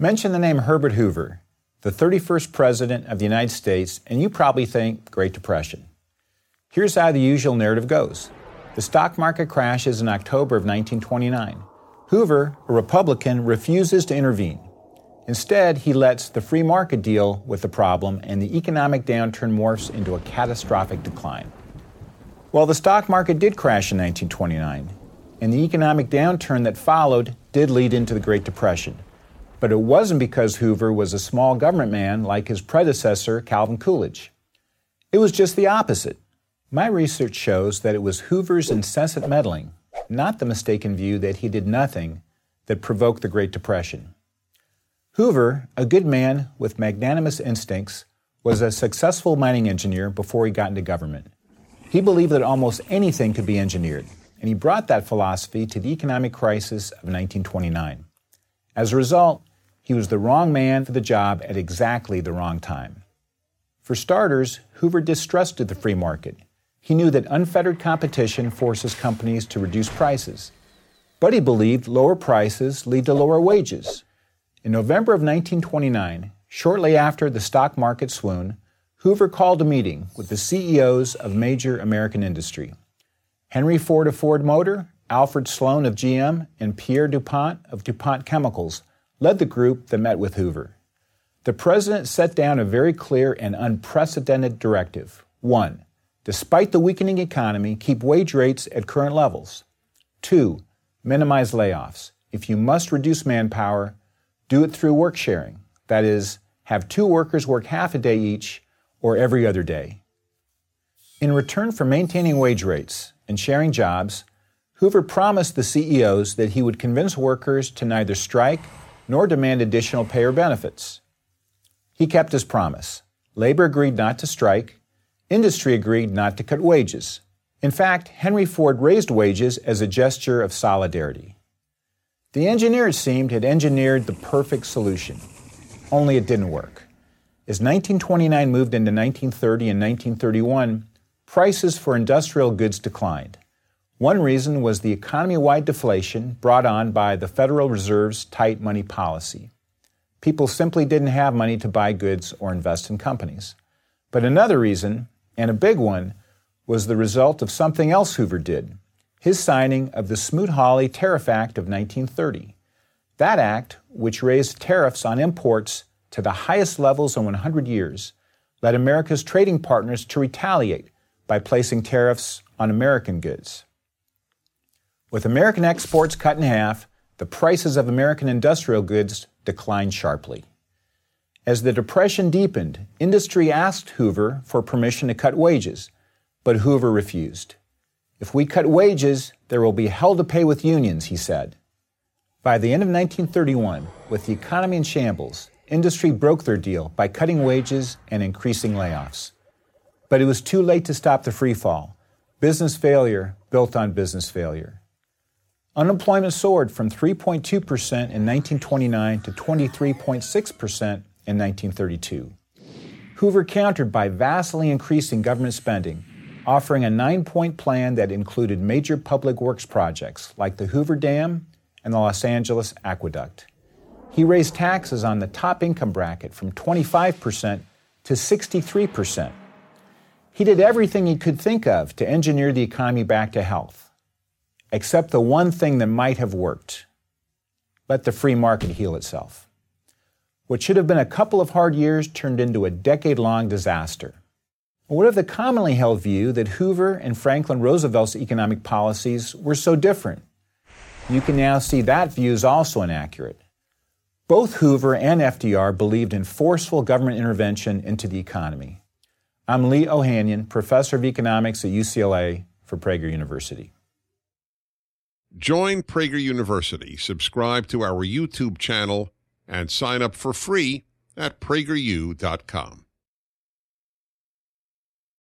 Mention the name Herbert Hoover, the 31st President of the United States, and you probably think Great Depression. Here's how the usual narrative goes. The stock market crashes in October of 1929. Hoover, a Republican, refuses to intervene. Instead, he lets the free market deal with the problem, and the economic downturn morphs into a catastrophic decline. Well, the stock market did crash in 1929, and the economic downturn that followed did lead into the Great Depression. But it wasn't because Hoover was a small government man like his predecessor, Calvin Coolidge. It was just the opposite. My research shows that it was Hoover's incessant meddling, not the mistaken view that he did nothing, that provoked the Great Depression. Hoover, a good man with magnanimous instincts, was a successful mining engineer before he got into government. He believed that almost anything could be engineered, and he brought that philosophy to the economic crisis of 1929. As a result, he was the wrong man for the job at exactly the wrong time. For starters, Hoover distrusted the free market. He knew that unfettered competition forces companies to reduce prices. But he believed lower prices lead to lower wages. In November of 1929, shortly after the stock market swoon, Hoover called a meeting with the CEOs of major American industry. Henry Ford of Ford Motor, Alfred Sloan of GM, and Pierre DuPont of DuPont Chemicals led the group that met with Hoover. The president set down a very clear and unprecedented directive. 1. Despite the weakening economy, keep wage rates at current levels. 2. Minimize layoffs. If you must reduce manpower, do it through work sharing. That is, have 2 workers work half a day each or every other day. In return for maintaining wage rates and sharing jobs, Hoover promised the CEOs that he would convince workers to neither strike nor demand additional pay or benefits. He kept his promise. Labor agreed not to strike. Industry agreed not to cut wages. In fact, Henry Ford raised wages as a gesture of solidarity. The engineer, it seemed, had engineered the perfect solution. Only it didn't work. As 1929 moved into 1930 and 1931, prices for industrial goods declined. One reason was the economy-wide deflation brought on by the Federal Reserve's tight money policy. People simply didn't have money to buy goods or invest in companies. But another reason, and a big one, was the result of something else Hoover did. His signing of the Smoot-Hawley Tariff Act of 1930. That act, which raised tariffs on imports to the highest levels in 100 years, led America's trading partners to retaliate by placing tariffs on American goods. With American exports cut in half, the prices of American industrial goods declined sharply. As the Depression deepened, industry asked Hoover for permission to cut wages, but Hoover refused. If we cut wages, there will be hell to pay with unions, he said. By the end of 1931, with the economy in shambles, industry broke their deal by cutting wages and increasing layoffs. But it was too late to stop the free fall. Business failure built on business failure. Unemployment soared from 3.2% in 1929 to 23.6% in 1932. Hoover countered by vastly increasing government spending, offering a 9-point plan that included major public works projects like the Hoover Dam and the Los Angeles Aqueduct. He raised taxes on the top income bracket from 25% to 63%. He did everything he could think of to engineer the economy back to health, except the one thing that might have worked. Let the free market heal itself. What should have been a couple of hard years turned into a decade-long disaster. What of the commonly held view that Hoover and Franklin Roosevelt's economic policies were so different? You can now see that view is also inaccurate. Both Hoover and FDR believed in forceful government intervention into the economy. I'm Lee Ohanian, professor of economics at UCLA for Prager University. Join Prager University, subscribe to our YouTube channel, and sign up for free at prageru.com.